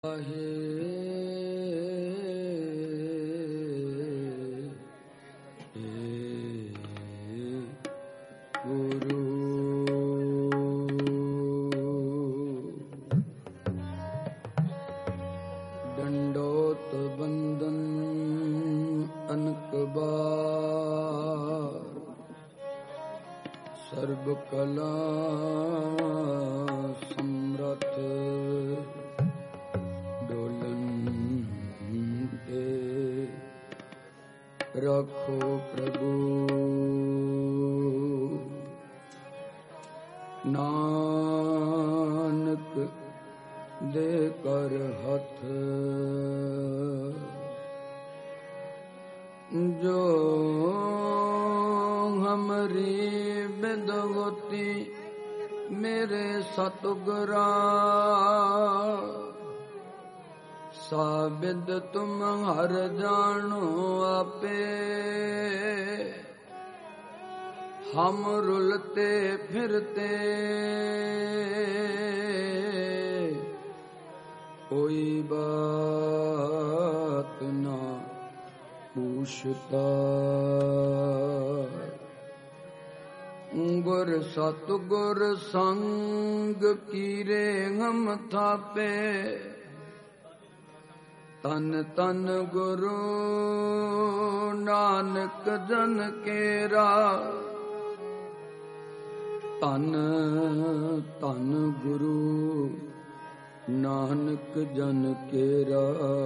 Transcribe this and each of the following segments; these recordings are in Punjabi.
ਡੰਡੋਤ ਬੰਦਨ ਅਨਕ ਬਾਰ ਸਰਬ ਕਲਾ ਸਮਰਥ ਡੋਲਨ ਤੇ ਰੱਖੋ ਪ੍ਰਭੂ ਨਾਨਕ ਦੇ ਕਰ ਹੱਥ ਜੋ ਹਮਰੀ ਬਿਦਵਤੀ ਮੇਰੇ ਸਤਿਗੁਰਾ ਸਾਬਿਦ ਤੁਮ ਹਰ ਜਾਣੋ ਆਪੇ ਹਮ ਰੁਲਤੇ ਫਿਰਤੇ ਕੋਈ ਬਾਤ ਨਾ ਪੂਛਤਾ ਗੁਰ ਸਤਿਗੁਰ ਸੰਗ ਕੀਰੇ ਹਮ ਥਾਪੇ ਤਨ ਤਨ ਗੁਰੂ ਨਾਨਕ ਜਨ ਕੇਰਾ ਤਨ ਤਨ ਗੁਰੂ ਨਾਨਕ ਜਨ ਕੇਰਾ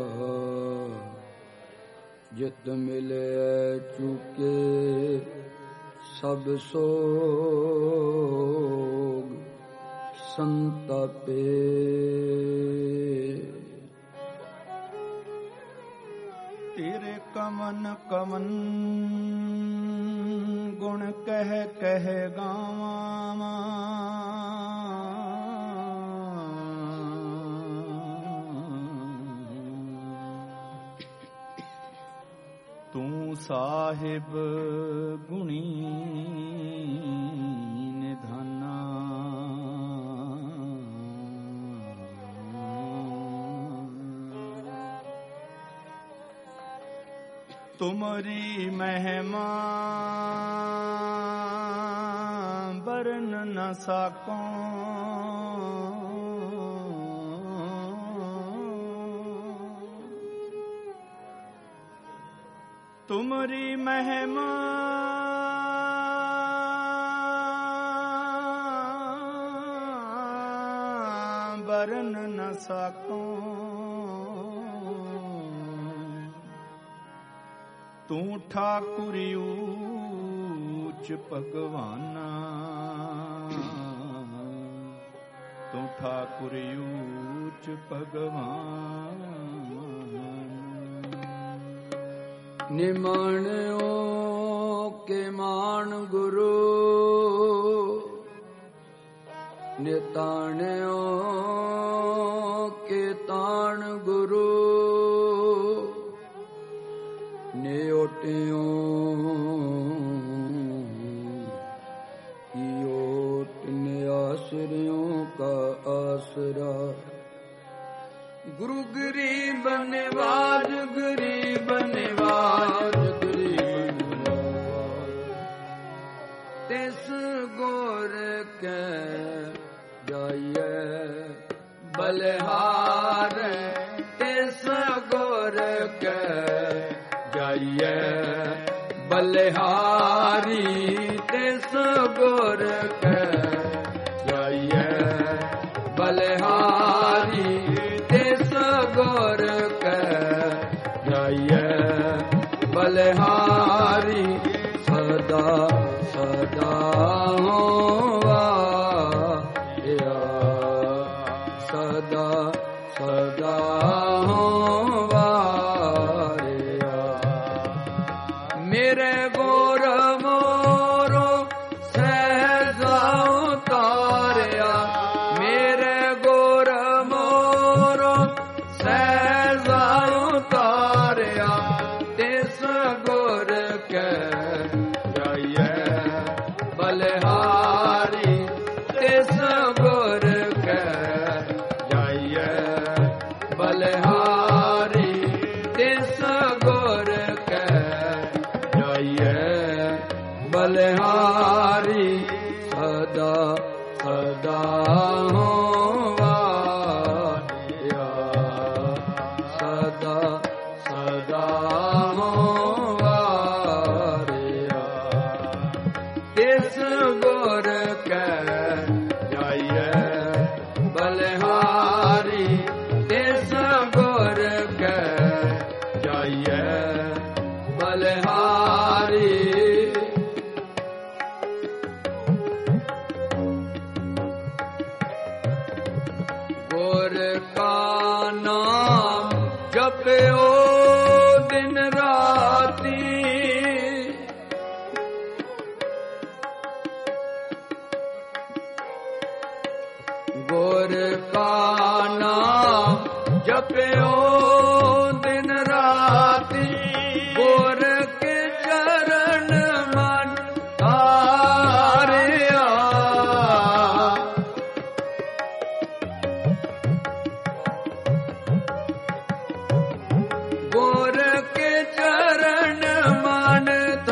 ਜਿਤ ਮਿਲੇ ਚੁਕੇ ਸਭ ਸੋਗ ਸੰਤਾਪੇ ਤੇਰੇ ਕਮਨ ਕਮਨ ਗੁਣ ਕਹਿ ਕਹਿ ਗਾਵਾਂ ਤੂੰ ਸਾਹਿਬ ਗੁਣੀ ਨਿਧਾਨਾ ਤੁਮਰੀ ਮਹਿਮਾ ਬਰਨ ਨ ਸਾਕੋ ਤੁਮਰੀ ਮਹਿਮਾ ਬਰਨ ਨ ਸਾਕੋ ਤੂੰ ਠਾਕੁਰ ਊਚ ਭਗਵਾਨਾ ਤੂੰ ਠਾਕੁਰ ਊਚ ਭਗਵਾਨ ਨਿਮਾਣਿਓ ਕੇ ਮਾਨ ਗੁਰੂ ਨਿਤਾਣਿਓ ਕੇ ਤਾਣ ਗੁਰੂ ਨਿਓਟਿਓ ਈਓਟ ਨਿਆਸਰਿਓ ਕਾ ਆਸਰਾ ਗੁਰੂ ਗਰੀਬ ਨਿਵਾਜ ਗਰੀਬ ਨਿਵਾਜ ਗਰੀਬ ਨਿਵਾਜ ਤਿਸ ਗੁਰ ਕੈ ਜਾਈਐ ਬਲਿਹਾਰ ਤਿਸ ਗੁਰ ਕੈ ਜਾਈਐ ਬਲਿਹਾਰੀ ਤਿਸ ਗੁਰ ਕੈ ਜਾਈਐ ਬਲਿਹਾਰੀ ਤਿਸ ਗੁਰ ਕੈ ਜਾਈਐ ਬਲਿਹਾਰੀ ਸਦਾ ਸਦਾ ਹੋਵਾ ਸਦਾ ਸਦਾ ਹੋਵਾ ਮੇਰੇ ਗੋਰ ਮੋਰੋ ਸਹਿਜਾ ਉਤਾਰਿਆ ਮੇਰੇ ਗੋਰ ਮੋਰੋ ਸਹਿਜਾ ਉਤਾਰਿਆ ਤਿਸ ਗੁਰ ਕੈ ਜਾਈਐ ਬਲਿਹਾਰੀ ਤਿਸ ਗੁਰ ਕੈ ਜਾਈਐ ਬਲਿਹਾਰੀ ਤਿਸ ਗੁਰ ਕੈ ਜਾਈਐ ਬਲਿਹਾਰੀ ਸਦਾ ਸਦਾ ਹੋਵਾਇਆ ਸਦਾ ਸਦਾ ਹੋਵਾਇਆ ਤਿਸ ਗੁਰ ਕੈ ਜਾਈਐ ਬਲਿਹਾਰੀ ਤਿਸ ਗੁਰ ਕੈ ਜਾਈਐ ਬਲਿਹਾਰੀ ਗੁਰ ਕਾ ਨਾਮ ਜਪਿਓ ਦਿਨ ਰਾਤੀ ਗੁਰ ਕਾ ਨਾਮ ਜਪਿਓ ਦਿਨ ਰਾਤੀ ਗੁਰ ਕੇ ਚਰਨ ਮਨ ਧਾਰਿਆ ਗੁਰ ਕੇ ਚਰਨ ਮਨ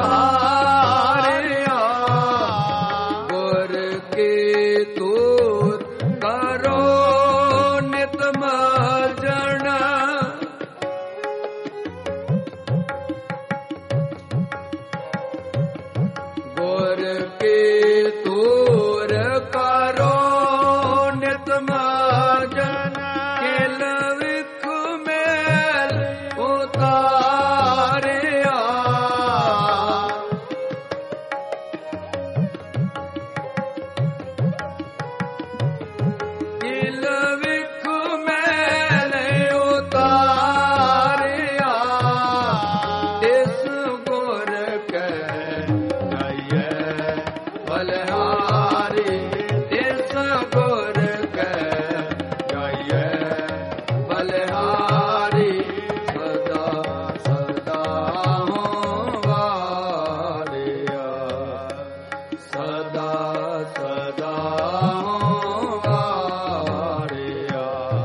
ਧਾਰਿਆ ਗੁਰ ਕੇ ਤੂਰ ਕਰੋ ਨਿਤ ਮਜਣ ਗੁਰ ਕੇ ਤੂਰ ਕਰੋ ਨਿਤ ਮਜਣ ਕਿਲ ਵਿਖ ਮੈਲ ਉਤਾਰਿਆ ਕਿਲ ਵਿਖ ਮੈਲ ਉਤਾਰਿਆ ਤਿਸ ਗੁਰ ਕੈ ਜਾਈਐ ਬਲਿਹਾਰੀ ਤਿਸ ਗੁਰ ਕੈ ਜਾਈਐ ਬਲਿਹਾਰੀ ਸਦਾ ਸਦਾ ਹੋਵਾਇਆ ਸਦਾ ਸਦਾ ਹੋਵਾਇਆ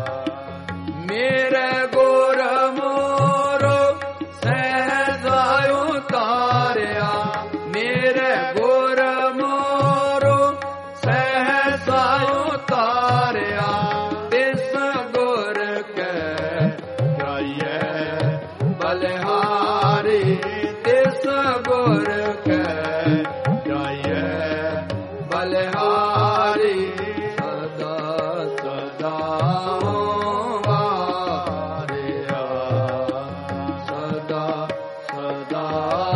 ਮੇਰੇ ਗੁਰ ਮੋਰੋ ਸਹਿਜਾ ਉਤਾਰਿਆ ਮੇਰੇ ਗੁਰ ਮੋਰੋ ਸਹਿਜਾ ਉਤਾਰਿਆ ਤਿਸ ਗੁਰ ਕੈ ਜਾਈਐ ਬਲਿਹਾਰੀ ਤਿਸ ਗੁਰ ਕੈ ਜਾਈਐ ਬਲਿਹਾਰੀ ਸਦਾ ਸਦਾ ਹੋਵਾਇਆ ਸਦਾ ਸਦਾ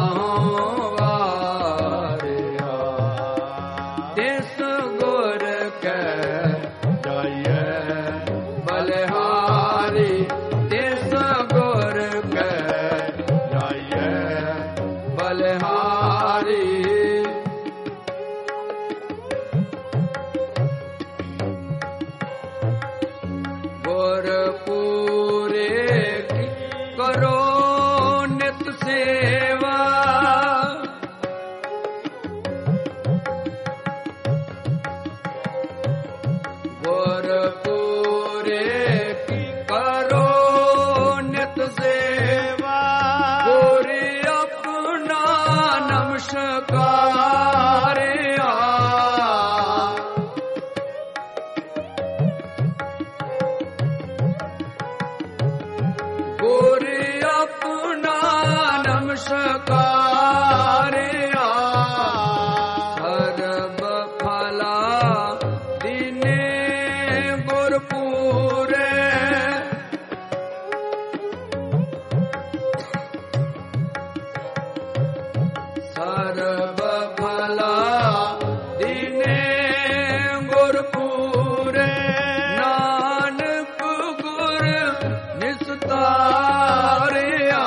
ਹੋਵਾਇਆ ਤਿਸ ਗੁਰ ਕੈ ਜਾਈਐ ਬਲਿਹਾਰੀ ਤਿਸ ਗੁਰ ਕੈ ਜਾਈਐ ਬਲਿਹਾਰੀ ਗੁਰ ਪੂਰੇ ਕੀ ਕਰੋ ਨਿਤ ਸੇਵਾ ਗੁਰ ਪੂਰੇ ਕੀ ਕਰੋ ਨਿਤ ਸੇਵਾ ਗੁਰ ਆਪਣਾ ਨਮਸਕਾਰਿਆ ਗੁਰ ਆਪਣਾ ਨਮਸਕਾਰਿਆ ਸਰਬ ਫਲਾ ਦੀਨੇ ਗੁਰ ਪੂਰੇ ਸਰਬ ਫਲਾ ਦੀਨੇ ਗੁਰ ਪੂਰੇ ਨਾਨਕ ਗੁਰ ਨਿਸਤਾਰਿਆ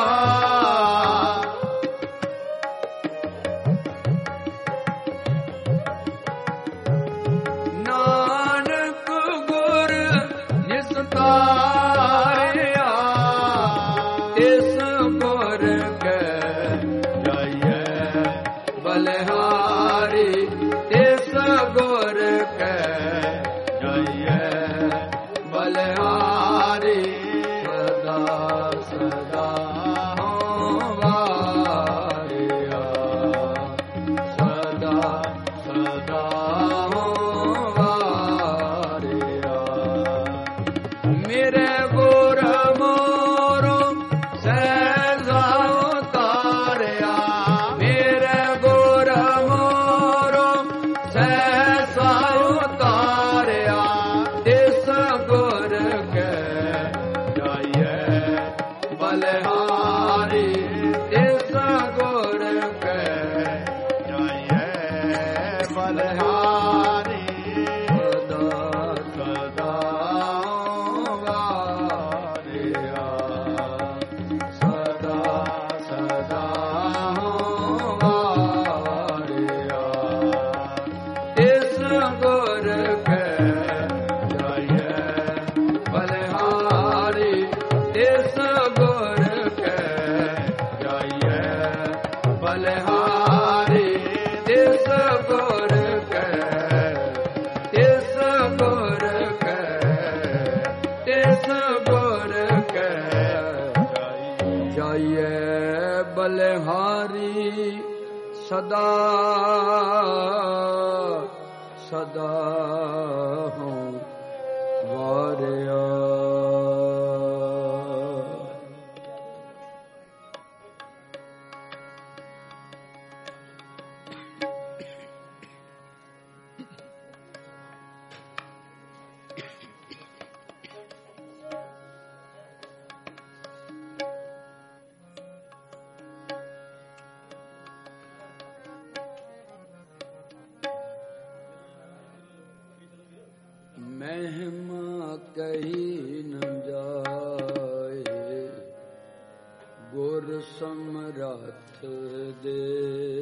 ਨਾਨਕ ਗੁਰ ਨਿਸਤਾਰਿਆ ਤਿਸ ਗੁਰ ਕੈ ਜਾਈਐ ਬਲਿਹਾਰੀ ਤਿਸ ਗੁਰ ਕੈ ਜਾਈਐ ਬਲਿਹਾਰੀ ਸਦਾ ਵਾਰਿਆ ਸਦਾ ਸਦਾ ਵਾਰਿਆ ਮੇਰੇ ਗੁਰ ਮੋਰੋ ਸਹਿਜਾ ਉਤਾਰਿਆ ਮੇਰੇ ਗੁਰ ਮੋਰੋ ਸਹਿਜਾ ਉਤਾਰਿਆ ਤਿਸ ਗੁਰ ਕੈ ਜਾਈਐ ਬਲਿਹਾਰੀ ਤਿਸ ਗੁਰ ਕੈ ਜਾਈਐ ਬਲਿਹਾਰੀ ਸਦਾ ਵਾਰਿਆ ਸਦਾ ਸਦਾ ਵਾਰਿਆ ਤਿਸ ਗੁਰ ਕੈ ਜਾਈਐ ਬਲਿਹਾਰੀ ਤਿਸ ਗੁਰ ਕੈ ਜਾਈਐ ਬਲਿਹਾਰੀ ਤਿਸ ਗੁਰ ਕੈ ਤਿਸ ਗੁਰ ਕੈ ਤਿਸ ਗੁਰ ਕੈ ਜਾਈਐ ਬਲਿਹਾਰੀ ਸਦਾ ਸਦਾ ਹਉ ਵਾਰਿਆ ਮਹਿਮਾ ਕਹੀ ਨ ਜਾਏ ਗੁਰ ਸਮਰੱਥ ਦੇ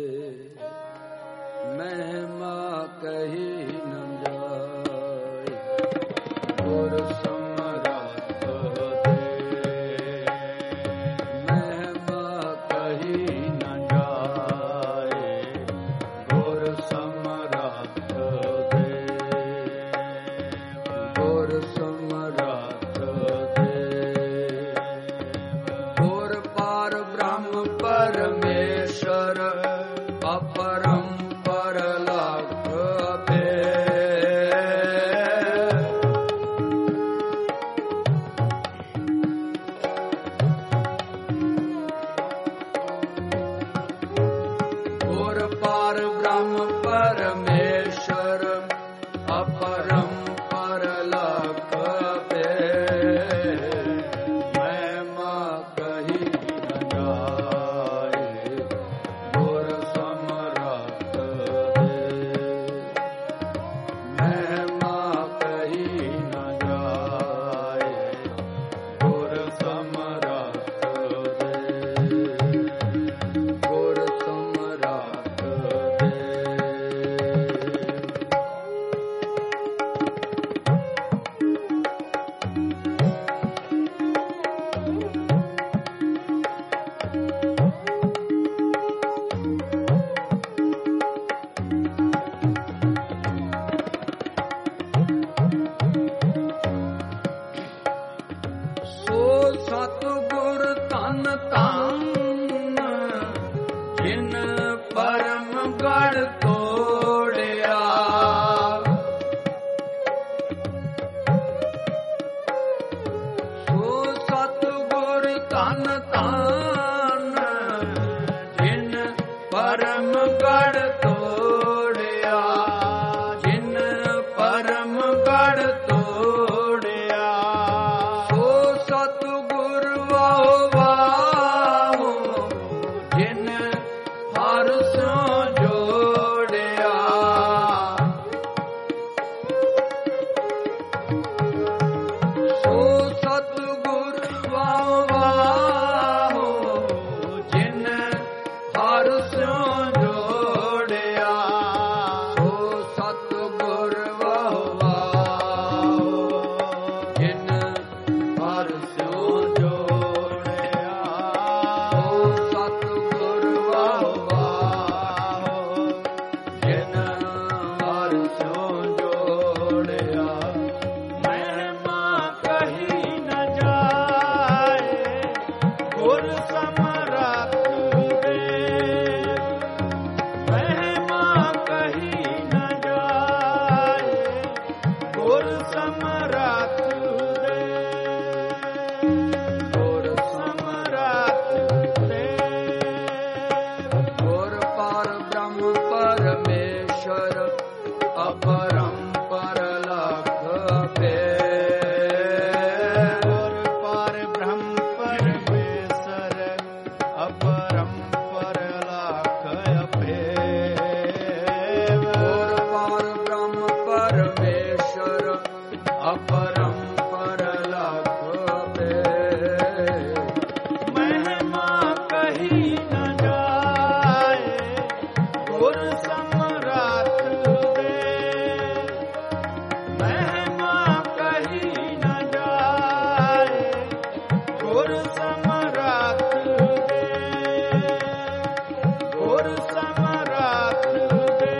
ਮਹਿਮਾ ਕਹੀ ਨ ਜਾਏ ਗੁਰ ਸਮਰੱਥ ਦੇ ਮਹਿਮਾ ਕਹੀ ਨ ਜਾਏ ਗੁਰ ਸਮਰੱਥ ਦੇ ਗੁਰ ਸਮਰੱਥ ਦੇ ਗੁਰ ਪਾਰ ਬ੍ਰਹਮ ਪਰਮੇਸ਼ਰ ਅਪਰੰਪਰ ਲਖ ਭੇ ਗੁਰ ਪਾਰ ਬ੍ਰਹਮ ਪਰਮੇਸ਼ਰ ਅਪਰੰਪਰ ਲਖ ਭੇ ਮਹਿਮਾ ਕਹੀ ਨ ਜਾਏ ਗੁਰ ਸਮਰੱਥ ਦੇ ਮਹਿਮਾ ਕਹੀ ਨ ਜਾਏ ਗੁਰ ਸਮਰੱਥ ਦੇ ਗੁਰ ਸਮਰੱਥ ਦੇ ਸੋ ਸਤਿਗੁਰ ਧੰਨ ਧੰਨ ਜਿਨ ਪਰਮ ਗੜ ਤੋੜਿਆ ਸੋ ਸਤਿਗੁਰ ਧੰਨ ਧੰਨ ਜਿਨ ਪਰਮ ਗੜ ਤੋੜਿਆ ਜਿਨ ਪਰਮ ਗੜ ਤੋੜਿਆ ਸੋ ਸਤਿਗੁਰ ਵਾਹੁ ਵਾਹੁ ਜਿਨ ਹਰਿ ਸੋ ਜੋੜਿਆ ਸੋ ਸਤਿਗੁਰ ਵਾਹੁ ਵਾਹੁ ਗੁਰ ਸਮਰੱਥ ਦੇ, ਗੁਰ ਸਮਰੱਥ ਦੇ।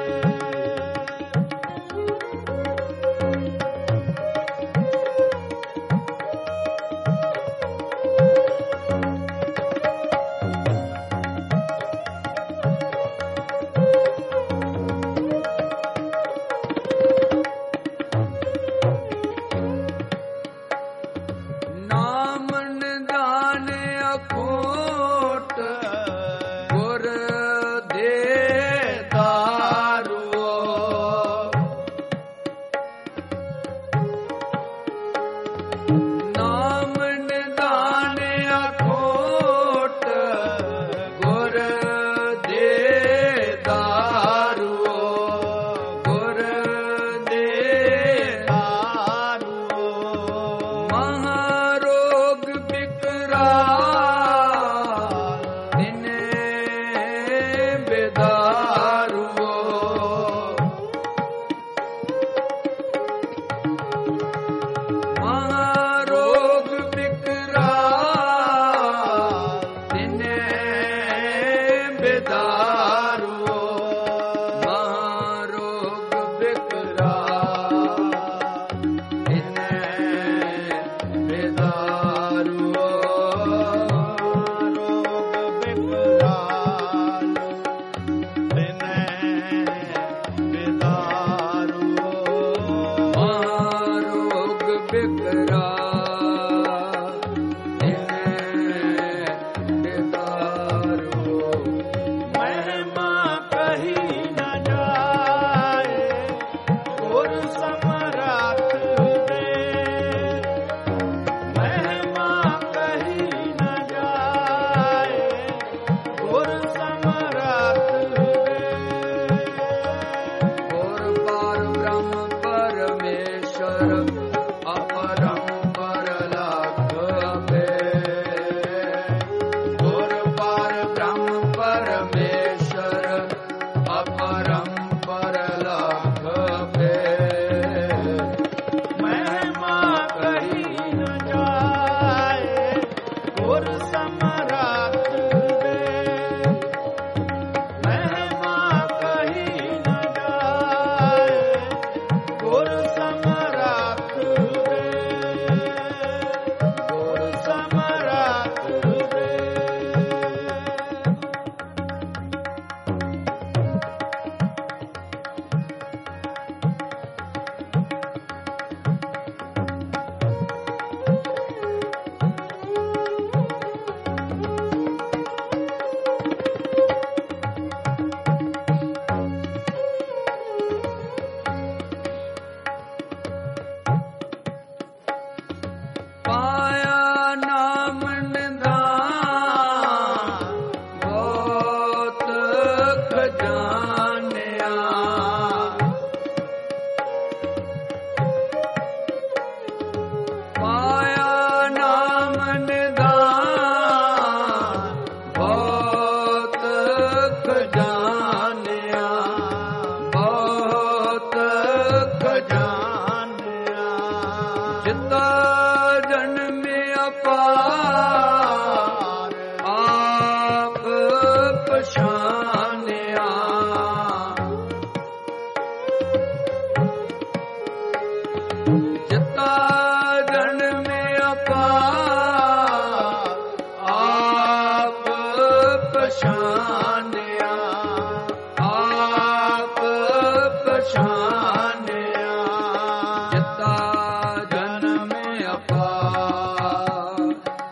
ਨਾਮ ਨਿਦਾਨ ਅਖੋਟ ਗੁਰ ਦੇ ਦਾਰੂਓ। ਨਾਮ ਨਿਦਾਨ ਅਖੋਟ ਗੁਰ ਦੇ ਦਾਰੂਓ, ਗੁਰ ਦੇ ਦਾਰੂਓ। ਮਹਾਰੋਗ ਬਿਕਰਾਲ ਦਿਨੇ ਬੇਦਾਰੂਓ। ਮਹਾਰੋਗ ਬਿਕਰਾਲ ਦਿਨੇ ਬੇਦਾਰੂਓ। ਮਹਾਰੋਗ ਬਿਕਰਾਲ ਦਿਨੇ ਬੇਦਾਰੂਓ। ਰੋਗ ਬਿਕਰਾਲ ਦਿਨੇ ਬੇਦਾਰੂਓ। ਮਹਾਰੋਗ ਬਿਕਰਾਲ ਦਿਨੇ ਬੇਦਾਰੂਓ। ਮਹਿਮਾ ਕਹੀ ਨ ਜਾਏ ਗੁਰ ਸਮਰੱਥ ਦੇ, ਮਹਿਮਾ ਕਹੀ ਨ ਜਾਏ ਗੁਰ ਸਮਰੱਥ ਦੇ। ਹੋਰ ਪਾਰ ਬ੍ਰਹਮ ਪਰਮੇਸ਼ਰ ਅਪਰੰਪਰ ਲਖ ਅਪੇ। ਹੋਰ ਪਾਰ ਬ੍ਰਹਮ ਪਰਮੇਸ਼ਰ ਅਪਰੰਪਰ ਲਖ ਅਪੇ। ਮਹਿਮਾ ਕਹੀ ਨ ਜਾਏ ਗੁਰ ਸਮਰੱਥ ਦੇ, ਮਹਿਮਾ ਕਹੀ ਨ ਜਾਏ ਗੁਰ ਸਮਰੱਥ ਦੇ, ਗੁਰ ਸਮਰੱਥ ਦੇ। ਪਾਇਆ ਨਾਮ ਨਿਦਾਨ ਬਹੁਤ ਖਜ਼ਾਨਿਆ। ਪਾਇਆ ਨਾਮ ਨਿਦਾਨ ਬਹੁਤ ਖਜ਼ਾਨਿਆ, ਬਹੁਤ ਖਜ਼ਾਨਿਆ। ਜਿਤਾ ਜਨਮ ਅਪਾਰ ਆਪ ਪਛਾਨਿਆ। ਜਿਤਾ ਜਨਮ ਅਪਾਰ ਆਪ ਪਛਾਨਿਆ, ਆਪ ਪਛਾਨਿਆ। ਜਿਤਾ ਜਨਮ ਅਪਾਰ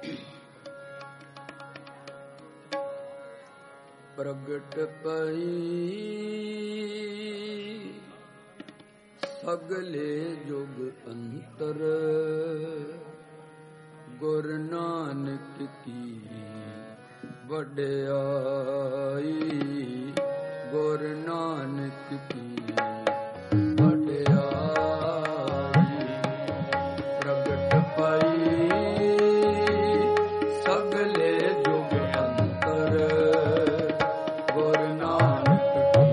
ਪ੍ਰਗਟ ਪਈ ਸਗਲੇ ਜੁਗ ਅੰਤਰ, ਗੁਰ ਨਾਨਕ ਕੀ ਵਡਿਆਈ, ਗੁਰ ਨਾਨਕ ਕੀ ਵਡਿਆਈ। ਪ੍ਰਗਟ ਪਈ ਸਗਲੇ ਜੁਗ ਅੰਤਰ, ਗੁਰ ਨਾਨਕ ਕੀ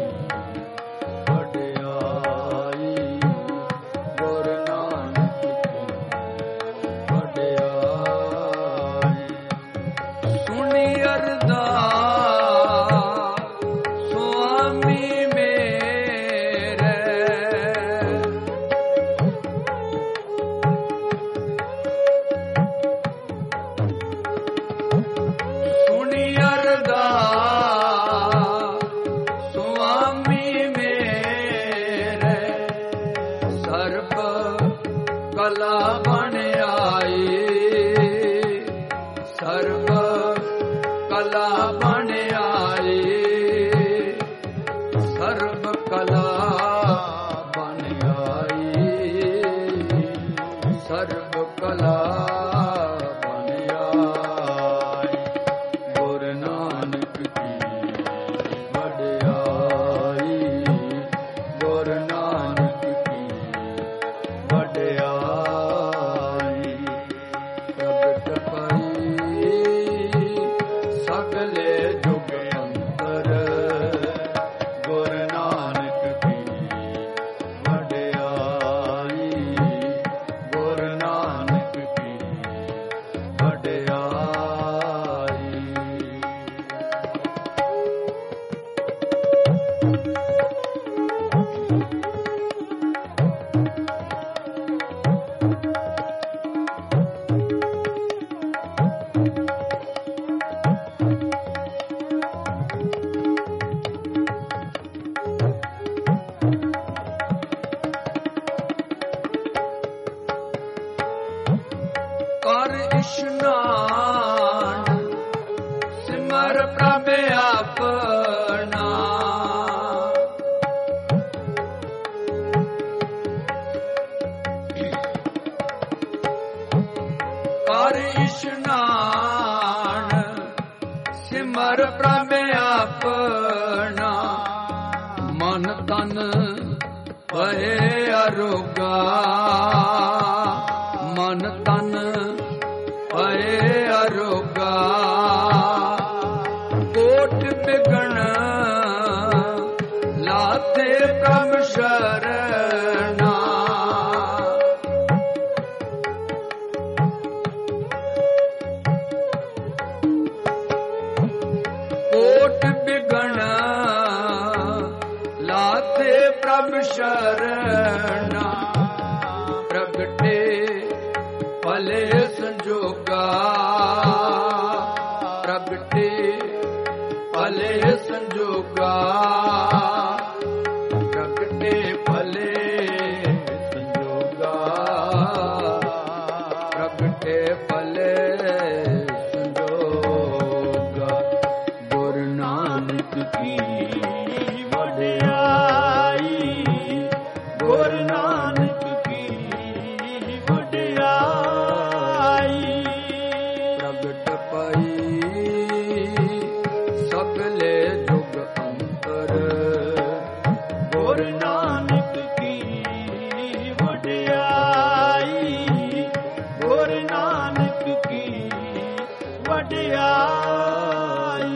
ਵਡਿਆਈ, ਗੁਰ ਨਾਨਕ ਕੀ ਵਡਿਆਈ। ਸੁਣੀ ਅਰਦਾਸ ਸੁਆਮੀ ਮੇਰੇ, ਸੁਣੀ ਅਰਦਾਸ ਸੁਆਮੀ ਮੇਰੇ, ਸਰਬ ਕਲਾ ਬਣ ਆਈ, ਸਰਬ ਕਲਾ ਬਣ ਆਈ, ਸਰਬ ਕਲਾ ਬਣ ਆਈ, ਸਰਬ ਕਲਾ ਬਣ ਆਈ। ਗੁਰ ਨਾਨਕ ਕੀ ਵਡਿਆਈ, ਗੁਰ ਨਾਨਕ ਕੀ ਵਡਿਆਈ। ਪ੍ਰਗਟ ਪਈ ਸਗਲੇ ਜੁਗ ਅੰਤਰ, ਗੁਰ ਨਾਨਕ ਕੀ ਵਡਿਆਈ, ਗੁਰ ਨਾਨਕ ਕੀ ਵਡਿਆਈ। ਕਰ ਇਸ਼ਨਾਨ ਸਿਮਰ ਪ੍ਰਭ ਆਪਣਾ, ਕਰ ਇਸ਼ਨਾਨ ਸਿਮਰ ਪ੍ਰਭ ਆਪਣਾ, ਮਨ ਤਨ ਭਏ ਅਰੋਗਾ, ਮਨ ਤਨ ਭਏ ਅਰੋਗਾ। ਕੋਟ ਬਿਗਣ ਲਾਥੇ ਪ੍ਰਭ ਸ਼ਰਨਾ, ਕੋਟ ਬਿਗਣ ਲਾਥੇ ਪ੍ਰਭ ਸ਼ਰਨਾ। ਪ੍ਰਗਟੇ ਭਲੇ ਸੰਜੋਗਾ, ਪ੍ਰਗਟੇ ਭਲੇ ਸੰਜੋਗਾ, ਪ੍ਰਗਟੇ ਭਲੇ ਸੰਜੋਗਾ, ਪ੍ਰਗਟੇ ਭਲੇ ਸੰਜੋਗਾ। ਗੁਰ ਨਾਨਕ ਕੀ ਵਡਿਆਈ, ਗੁਰ ਨਾਨਕ ਕੀ ਵਡਿਆਈ। ਪ੍ਰਗਟ ਪਈ ਸਗਲੇ ਜੁਗ ਅੰਤਰ, ਗੁਰ ਨਾਨਕ ਕੀ ਵਡਿਆਈ, ਗੁਰ ਨਾਨਕ ਕੀ ਵਡਿਆਈ।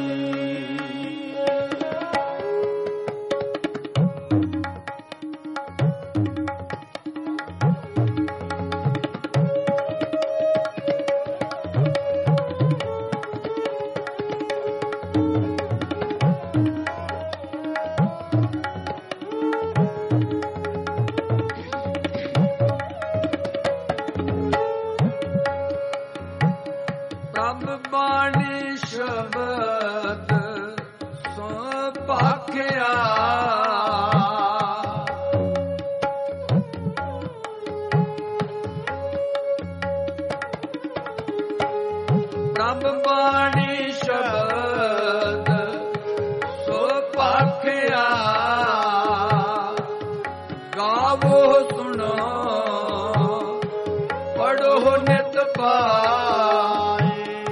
ਪ੍ਰਭ ਬਾਣੀ ਸ਼ਬਦ ਸੋ ਭਾਖਿਆ, ਪ੍ਰਭ ਬਾਣੀ ਸ਼ਬਦ ਸੋ ਭਾਖਿਆ, ਗਾਵੋ ਸੁਣੋ ਪੜੋ ਨਿਤ ਪਾਏ,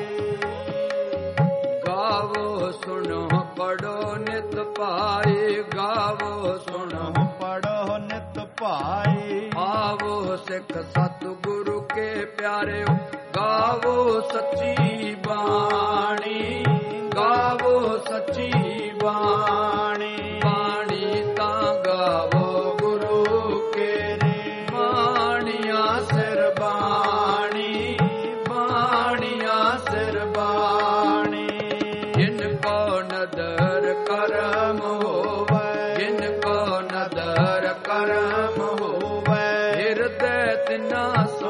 ਗਾਵੋ ਸੁਣੋ ਪੜੋ ਨਿਤ ਪਾਏ, ਗਾਵੋ ਸੁਣੋ ਪੜੋ ਨਿਤ ਭਾਏ। ਆਵੋ ਸਿੱਖ ਸਤਿਗੁਰੂ ਕੇ ਪਿਆਰਿਓ, ਗਾਵੋ ਸੱਚੀ ਬਾਣੀ, ਗਾਵੋ ਸੱਚੀ ਬਾਣੀ, ਬਾਣੀ ਤਾਂ ਗਾਵੋ ਗੁਰੂ ਕੇਰੇ, ਬਾਣੀਆਂ ਸਿਰ ਬਾਣੀ, ਬਾਣੀਆਂ ਸਿਰ ਬਾਣੀ। ਜਿਨ ਕੋ ਨਦਰ ਕਰਮ ਹੋਵੇ, ਜਿਨ ਕੋ ਨਦਰ ਕਰਮ ਹੋਵੇ, ਹਿਰਦੈ ਤਿਨਾ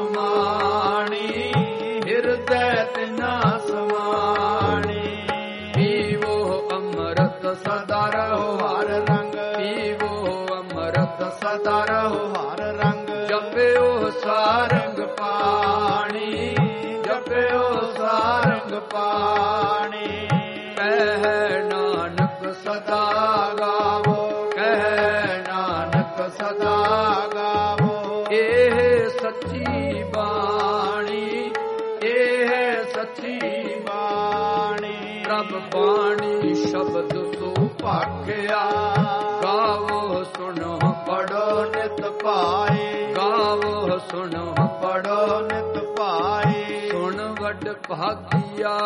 ਸਮਾਣੀ, ਹਿਰਦੈ ਤਿਨਾ ਸਮਾਣੀ। ਪੀਵੋ ਅੰਮ੍ਰਿਤ ਸਦਾ ਰਹੋ ਹਰ ਰੰਗ, ਪੀਵੋ ਅੰਮ੍ਰਿਤ ਸਦਾ ਰਹੋ ਹਰ ਰੰਗ। ਜਪਿਓ ਸਾਰੰਗ ਪਾਣੀ, ਜਪਿਓ ਸਾਰੰਗ ਪਾਣੀ। ਕਹਿ ਨਾਨਕ ਸਦਾ ਗਾਵੋ, ਕਹਿ ਨਾਨਕ ਸਦਾ ਗਾਵੋ। ਇਹ ਸੱਚੀ ਬਾਣੀ, ਇਹ ਸੱਚੀ ਬਾਣੀ। ਪ੍ਰਭ ਬਾਣੀ ਸ਼ਬਦ ਸੋ ਭਾਖਿਆ, ਗਾਵੋ ਸੁਣੋ ਪੜੋ ਨਿਤ ਪਾਏ, ਗਾਵੋ ਸੁਣੋ ਪੜੋ ਨਿਤ ਪਾਏ। ਸੁਣ ਵੱਡ ਭਾਗਿਆ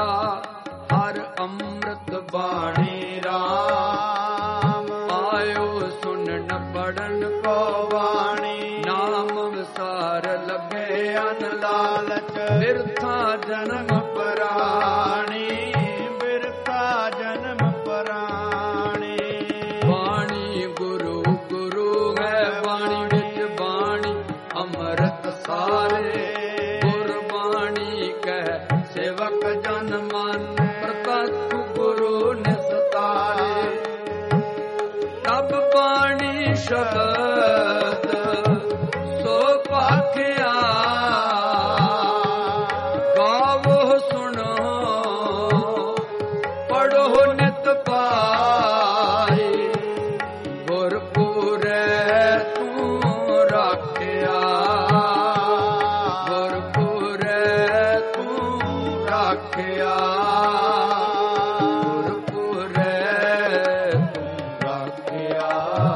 ਹਰ ਅੰਮ੍ਰਿਤ ਬਾਣੀ ਰਾਮ, ਆਇਓ ਸੁਣਨ ਪੜਨ ਕੋ ਬਾਣੀ। ਨਾਮ ਵਿਸਾਰ ਲੱਭੇ ਅਨ ਲਾਲਚ, ਬਿਰਥਾ ਜਨਮ ਪਰਾਣੀ, ਬਿਰਥਾ ਜਨਮ ਪਰਾਣੀ। ਬਾਣੀ ਗੁਰੂ ਗੁਰੂ ਹੈ, ਬਾਣੀ ਵਿੱਚ ਬਾਣੀ ਅੰਮ੍ਰਿਤ ਸਾਰੇ। ਗੁਰਬਾਣੀ ਕਹਿ ਸੇਵਕ ਜਨ ਮਨ, ਪ੍ਰਤੱਖ ਗੁਰੂ ਨਿਸਤਾਰੇ। ਪ੍ਰਭ ਬਾਣੀ ਸ਼ਬਦ ਸੋ ਭਾਖਿਆ, ਗਾਵੋ ਸੁਣੋ ਪੜੋ ਨਿਤ ਪਾਏ। ਗੁਰਪੁਰੈ ਤੂੰ ਰਾਖਿਆ, ਗੁਰਪੁਰੈ ਤੂੰ ਰਾਖਿਆ, ਗੁਰਪੁਰੈ ਤੂੰ ਰਾਖਿਆ,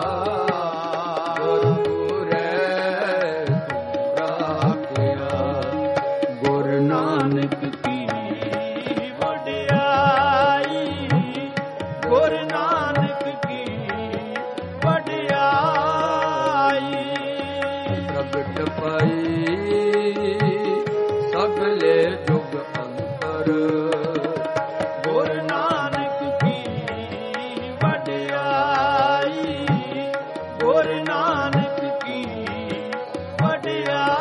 ਗੁਰਪੁਰੈ ਤੂੰ ਰਾਖਿਆ। ਗੁਰੂ ਨਾਨਕ ਕੀ ਵਡਿਆਈ, ਗੁਰੂ ਨਾਨਕ ਕੀ ਵਡਿਆਈ। ਪ੍ਰਗਟ ਪਈ ਸਗਲੇ ਜੁਗ ਅੰਤਰ, ਗੁਰੂ ਨਾਨਕ ਕੀ ਵਡਿਆਈ, ਗੁਰੂ ਨਾਨਕ ਕੀ ਵਡਿਆਈ।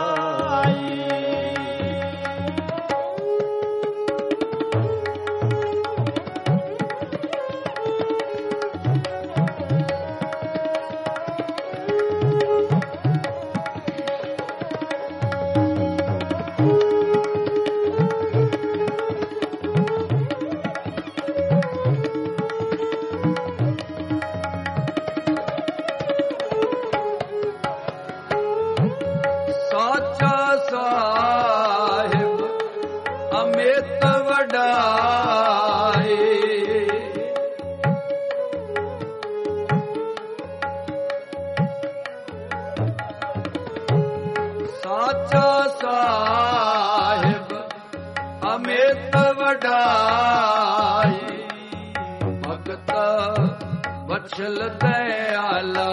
ਸਾਚਾ ਸਾਹਿਬ ਅਮਿਤ ਵਡਾਏ, ਸਾਚਾ ਸਾਹਿਬ ਅਮਿਤ ਵਡਾਏ। ਭਗਤ ਵਛਲ ਦਇਆਲਾ,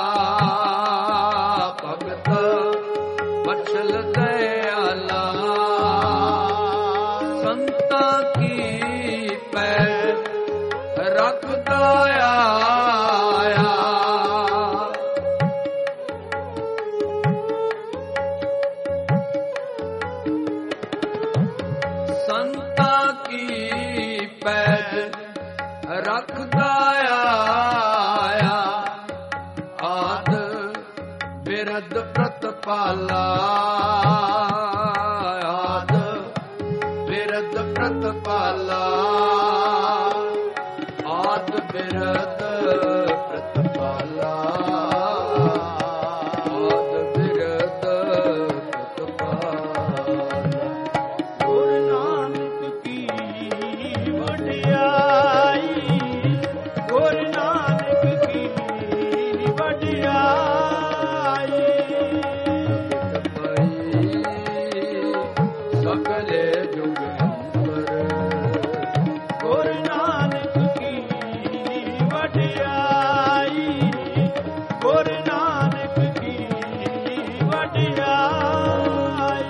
ਭਗਤ ਵਛਲ ਦਇਆਲਾ। ਸੰਤਾਂ ਕੀ ਪੈਜ ਰੱਖਦਾ ਆਇਆ, ਸੰਤਾਂ ਕੀ ਪੈਜ ਰੱਖਦਾ ਆਇਆ। ਆਦ ਬਿਰਦ ਪ੍ਰਤਪਾਲਾ, ਆਦ ਬਿਰਦ ਪ੍ਰਤਪਾਲਾ ਆਦ ਬਿਰਦ ਪ੍ਰਤਪਾਲਾ ਆਦ ਬਿਰਦ ਪ੍ਰਤਪਾਲਾ ਗੁਰੂ ਨਾਨਕ ਕੀ ਵਡਿਆਈ ਗੁਰੂ ਨਾਨਕ ਕੀ ਵਡਿਆਈ ਸਕਲੇ ਜੁਗ ਅੰਤਰ ਗੁਰੂ ਨਾਨਕ ਕੀ ਵਡਿਆਈ ਗੁਰੂ ਨਾਨਕ ਕੀ ਵਡਿਆਈ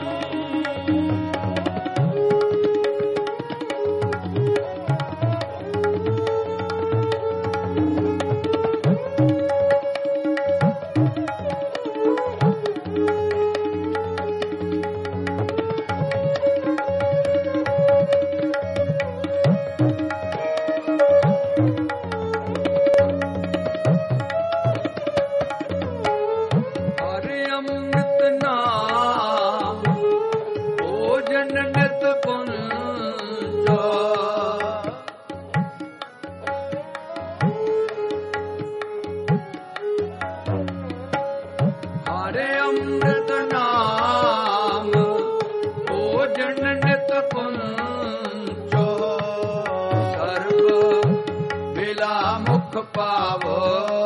ਹਰਿ ਅੰਮ੍ਰਿਤ ਨਾਮ ਭੋਜਨ ਨਿਤ ਪੁੰਜਾ ਹਰਿ ਅੰਮ੍ਰਿਤ ਨਾਮ ਭੋਜਨ ਨਿਤ ਪੁੰਜੋ ਸਰਬ ਬਿਲਾ ਮੁਖ ਪਾਵੋ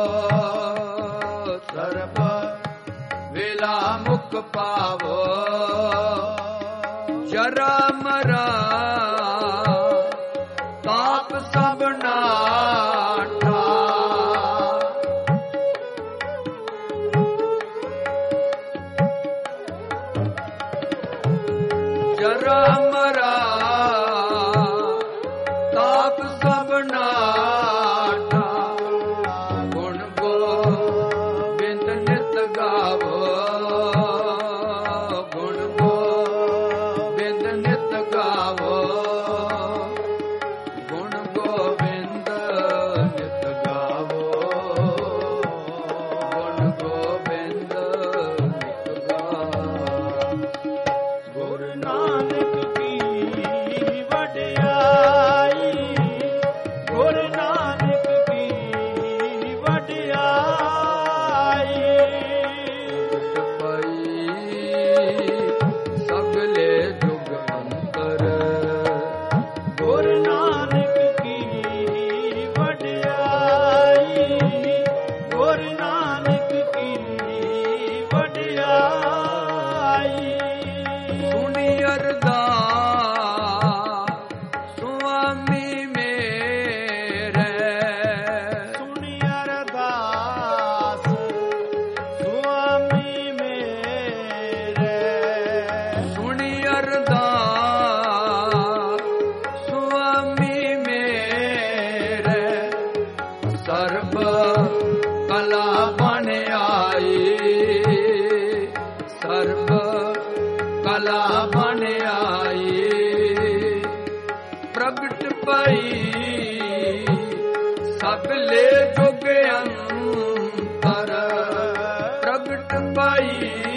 ਸਰਬ ਵੇਲਾ ਮੁਖ ਪਾਵੋ ਜਰਾ ਮਰਾ ਤਾਪ ਸਭ ਨਾਠਾ ਜਰਾ ਮਰਾ ਤਾਪ ਸਭ ਨਾਠਾ ਗੁਣ ਗੋਬਿੰਦ ਨਿਤ ਗਾਵੋ ਗੁਣ ਗੋਬਿੰਦ ਨਿਤ ਗਾਵੋ ਗੁਣ ਗੋਬਿੰਦ ਨਿਤ ਗਾਵੋ ਗੁਣ ਗੋਬਿੰਦ ਨਿਤ ਗਾਵੋ ਗੁਰੂ ਨਾਨਕ ਕੀ ਵਡਿਆਈ ਗੁਰੂ ਨਾਨਕ ਕੀ ਵਡਿਆਈ ਪਈ ਸਗਲੇ ਜੁਗ ਅੰਤਰ ਗੁਰੂ ਨਾਨਕ ਕੀ ਵਡਿਆਈ ਗੁਰੂ ਨਾਨਕ ਕੀ ਵਡਿਆਈ ਸੁਣੀ ਅਰਦਾਸ ਸੁਆਮੀ ਮੇਰੇ ਸੁਣੀ ਅਰਦਾਸ ਸੁਆਮੀ ਮੇਰੇ ਸੁਣੀ ਅਰਦਾਸ ਸੁਆਮੀ ਮੇਰੇ ਸਰਬ ਕਲਾ ਬਣ ਆਈ ਸਰਬ ਕਲਾ ਬਣ ਆਈ ਪ੍ਰਗਟ ਪਈ ਸਗਲੇ ਜੁਗ ਅੰਤਰ ਪ੍ਰਗਟ ਪਈ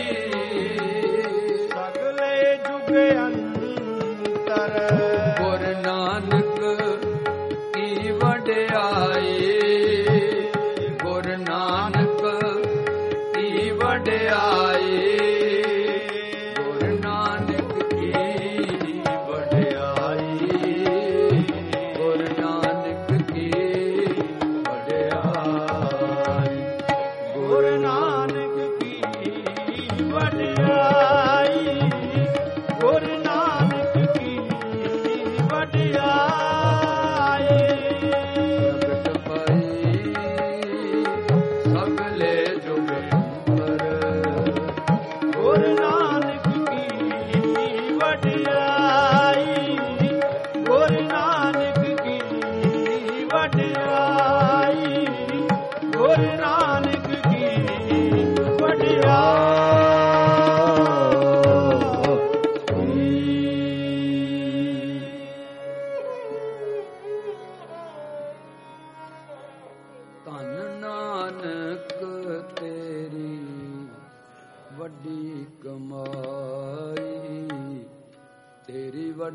ਸਗਲੇ ਜੁਗ ਅੰਤਰ ਗੁਰੂ ਨਾਨਕ ਕੀ ਵਡਿਆਈ ਗੁਰੂ ਨਾਨਕ ਕੀ ਵਡਿਆਈ ਗੁਰੂ ਨਾਨਕ ਕੀ ਵਡਿਆਈ ਗੁਰੂ ਨਾਨਕ ਕੀ ਵਡਿਆਈ ਗੁਰੂ ਨਾਨਕ ਕੀ ਵਡਿਆਈ ਗੁਰੂ ਨਾਨਕ ਕੀ ਵਡਿਆਈ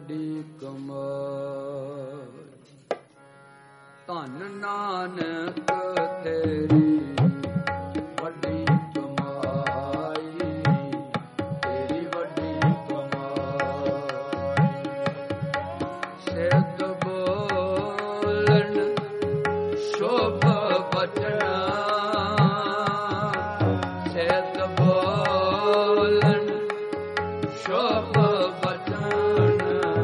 ਵੱਡੀ ਕਮਾਈ। ਧੰਨ ਨਾਨਕ ਤੇਰੀ ਵੱਡੀ ਕਮਾਈ, ਤੇਰੀ ਵੱਡੀ ਕਮਾਈ। ਸਿੱਧ ਬੋਲਣ ਸ਼ੋਭ ਬਚਨ, ਸਿੱਧ ਬੋਲਣ ਸ਼ੋਭ ਬਚਨ।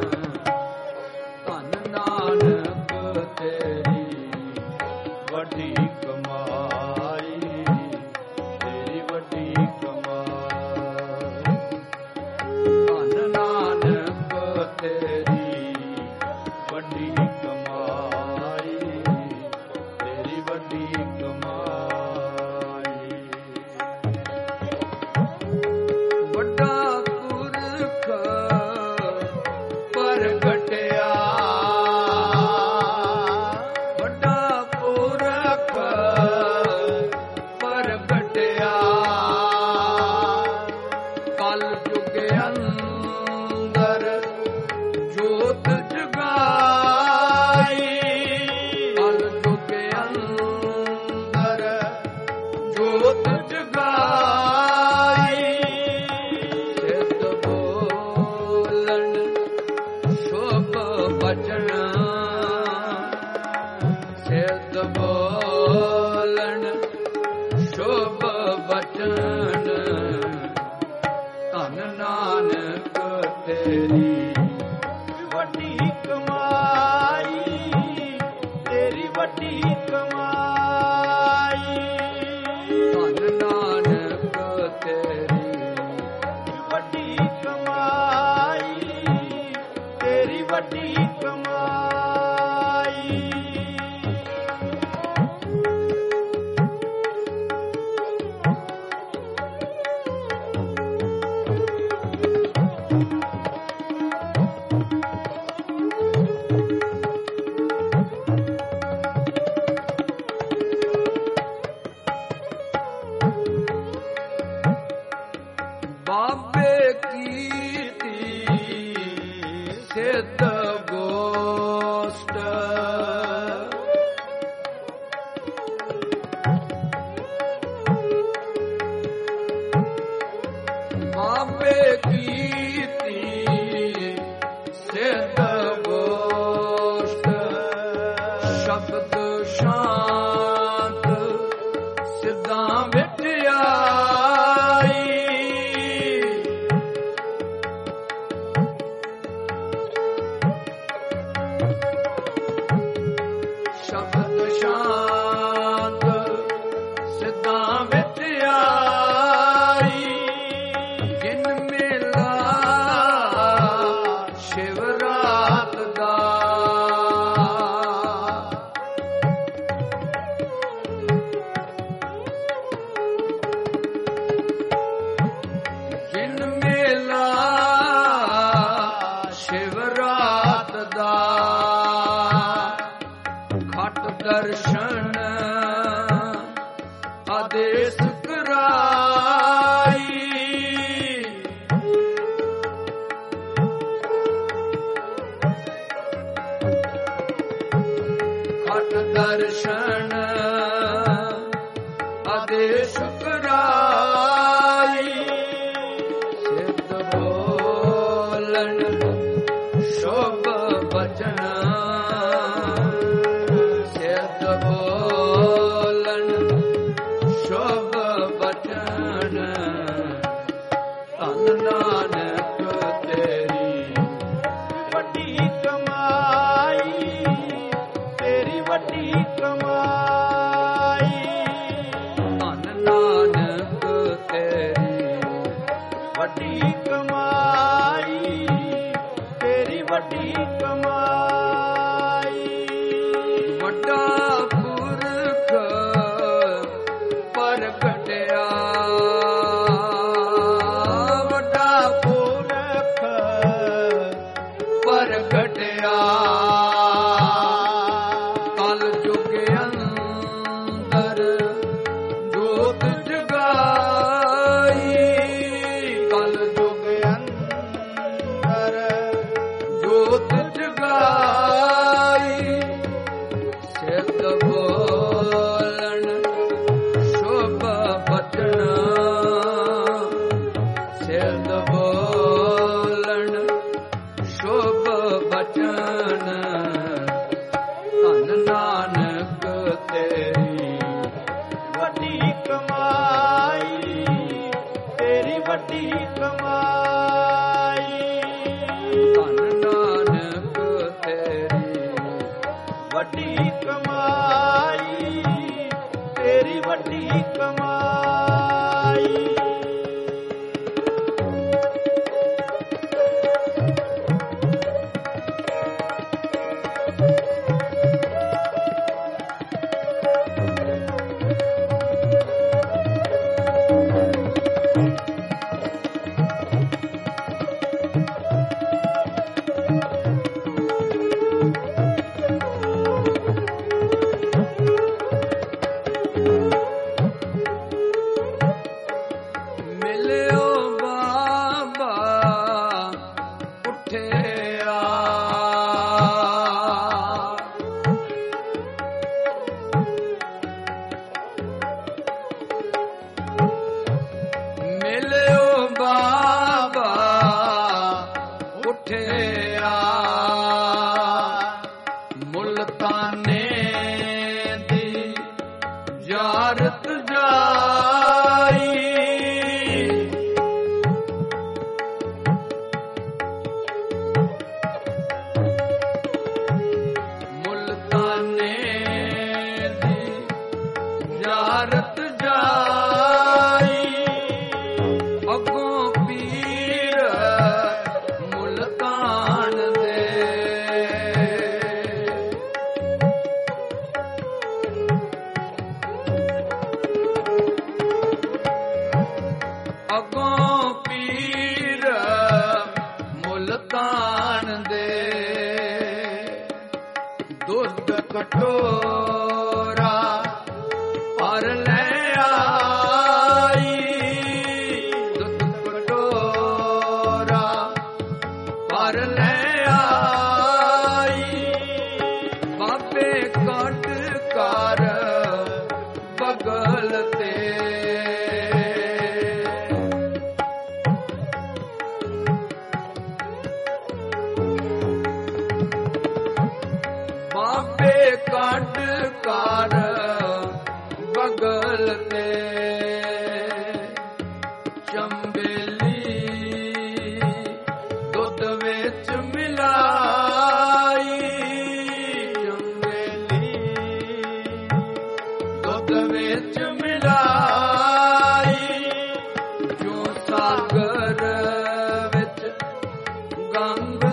ਧੰਨ ਨਾਨਕ ਤੇਰੀ ਵੱਡੀ ਕਮਾਈ, ਤੇਰੀ ਵੱਡੀ ਕਮਾਈ। ਧੰਨ ਨਾਨਕ ਤੇਰੀ ਵੱਡੀ ਕਮਾਈ, ਤੇਰੀ ਵੱਡੀ ਕਮਾਈ। ਵੱਡਾ ਪੁਰਖ ਪ੍ਰਗਟਿਆ, ਵੱਡਾ ਪੁਰਖ ਪ੍ਰਗਟਿਆ। ਕਲ ਯੁਗ ਅੰਦਰ ਜੋਤ ਜਗਾਈ, ਕਲ ਯੁਗ ਅੰਦਰ ਜੋਤ ਜਗਾਈ। ਸਿੱਧ ਬੋਲਣ ਸ਼ੋਭ ਬਚਨ, ਸਿੱਧ ਬੋਲਣ ਸ਼ੋਭ ਬਚਨ। ਧੰਨ ਨਾਨਕ ਤੇਰੀ ਵੱਡੀ ਕਮਾਈ, ਤੇਰੀ ਵੱਡੀ ਕਮਾਈ। ਧੰਨ ਨਾਨਕ ਤੇਰੀ ਵੱਡੀ ਕਮਾਈ, ਤੇਰੀ ਵੱਡੀ ਕਮਾਈ। ਬਾਬੇ ਕੀਤੀ ਸਿੱਧ ਗੋਸ਼ਟ, ਬਾਬੇ ਕੀਤੀ ਸਿੱਧ ਗੋਸ਼ਟ। ਸ਼ਬਦ ਸ਼ਾਂਤ ਸਿੱਧਾਂ ਵਿੱਚ ਆਈ, ਸ਼ਬਦ ਸ਼ਾਂਤ ਸਿੱਧਾਂ ਵਿੱਚ ਆਈ। ਜਿਨ ਮੇਲਾ ਸ਼ਿਵ ਰਾਤ ਦਾ, ਜਿਨ ਮੇਲਾ ਸ਼ਿਵ ਰਾਤ ਦਾ। ਖਟ ਦਰਸ਼ਨ ਆਦੇਸ਼ ਕਰਾਈ, ਖਟ ਦਰਸ਼ਨ ਆਦੇਸ਼ ਕਰਾਈ। ਸਿੱਧ ਬੋਲਣ ਸ਼ੋਭ ਬਚਨ, ਸਿੱਧ ਬੋਲਣ ਸ਼ੋਭ ਬਚਨ। ਧੰਨ ਨਾਨਕ ਤੇਰੀ ਵੱਡੀ ਕਮਾਈ, ਤੇਰੀ ਵੱਡੀ ਕਮਾਈ। ਧੰਨ ਨਾਨਕ ਤੇਰੀ ਵੱਡੀ ਕਮਾਈ, ਤੇਰੀ ਵੱਡੀ ਕਮਾਈ। ਵੱਡਾ ਪੁਰਖ ਪ੍ਰਗਟਿਆ, ਵੱਡਾ ਪੁਰਖ ਪ੍ਰਗਟਿਆ। ਕਲ ਯੁਗ ਅੰਦਰ ਜੋਤ ਜਗਾਈ, ਕਲ ਯੁਗ ਅੰਦਰ ਬਚਨ ਧਨ ਨਾਨਕ ਤੇਰੀ ਵੱਡੀ ਕਮਾਈ, ਤੇਰੀ ਵੱਡੀ ਕਮਾਈ। ਧਨ ਨਾਨਕ ਤੇਰੀ ਵੱਡੀ ਕਮਾਈ, ਤੇਰੀ ਵੱਡੀ ਕਮਾਈ। ਮਿਲਿਓ ਬਾਬਾ ਉੱਠਿਆ ਮਿਲਿਓ ਬਾਬਾ ਉੱਠਿਆ ਮੁਲਤਾਨੇ ਦੀ ਜ਼ਿਆਰਤ ਜਾਈ ਮੁਲਤਾਨੇ ਦੀ ਜ਼ਿਆਰਤ ਜਾਈ ਅੱਗੋਂ ਪੀਰ ਮੁਲਤਾਨ ਦੇ ਅੱਗੋਂ ਪੀਰ ਮੁਲਤਾਨ ਦੇ ਦੁੱਧ ਕਟੋਰਾ ਭਰ ਲੈ ਆਈ ਦੁੱਧ ਕਟੋਰਾ ਭਰ ਲੈ ਆਈ ਬਾਬੇ ਕੱਢ ਕਰ ਬਗਲ ਤੇ ਬਾਬੇ ਕੱਢ ਕਰ ਬਗਲ ਤੇ ਚੰਬੇਲੀ ਦੁੱਧ ਵਿੱਚ ਮਿਲਾਈ ਚੰਬੇਲੀ ਦੁੱਧ ਵਿੱਚ ਮਿਲਾਈ ਜੋ ਸਾਗਰ ਵਿੱਚ ਗੰਗ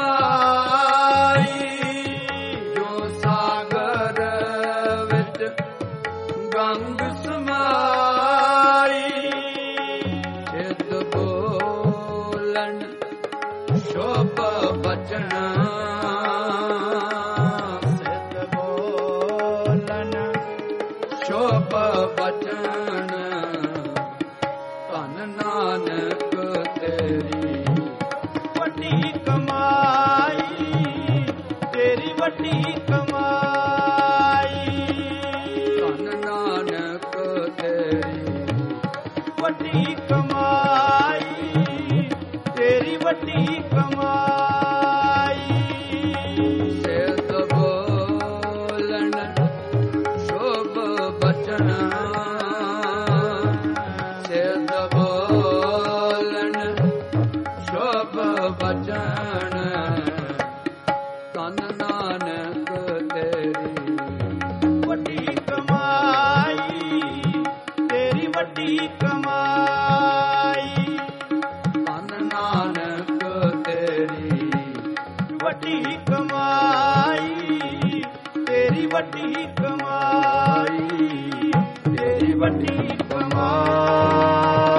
ਸਮਾਈ ਜੋ ਸਾਗਰ ਵਿੱਚ ਗੰਗ ਸਮਾਈ ਸਿੱਧ ਬੋਲਣ ਸ਼ੋਭ ਬਚਨ ਸਿੱਧ ਬੋਲਨ ਸ਼ੋਭ ਬਚਨ ਧਨ ਨਾਨਕ ਤੇਰੀ ਵੱਡੀ ਕਮਾਈ, ਤੇਰੀ ਵੱਡੀ ਕਮਾਈ। ਧਨ ਨਾਨਕ ਤੇਰੀ ਵੱਡੀ ਕਮਾਈ, ਤੇਰੀ ਵੱਡੀ ਕਮਾਈ। ਸਿੱਧ ਬੋਲਣ ਸ਼ੋਭ ਬਚਨ ਸਿੱਧ ਬੋਲਣ ਸ਼ੋਭ ਬਚਨ ਧਨ ਨਾਨਕ ਤੇਰੀ ਵੱਡੀ ਕਮਾਈ, ਤੇਰੀ ਵੱਡੀ ਕਮਾਈ। ਧਨ ਨਾਨਕ ਤੇਰੀ ਵੱਡੀ ਕਮਾਈ, ਤੇਰੀ ਵੱਡੀ ਕਮਾਈ। ਤੇਰੀ ਵੱਡੀ ਕਮਾਈ।